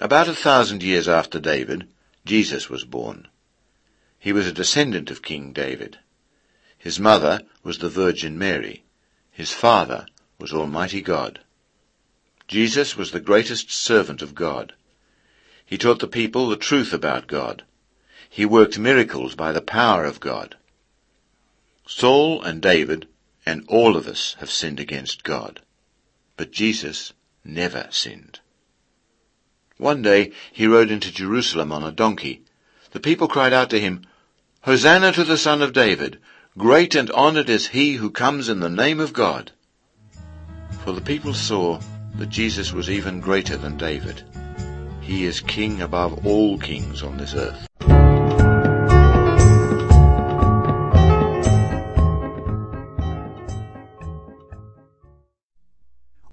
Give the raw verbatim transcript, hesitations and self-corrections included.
About a thousand years after David, Jesus was born. He was a descendant of King David. His mother was the Virgin Mary. His father was Almighty God. Jesus was the greatest servant of God. He taught the people the truth about God. He worked miracles by the power of God. Saul and David and all of us have sinned against God. But Jesus never sinned. One day he rode into Jerusalem on a donkey. The people cried out to him, "Hosanna to the Son of David! Great and honored is he who comes in the name of God." For the people saw that Jesus was even greater than David. He is king above all kings on this earth.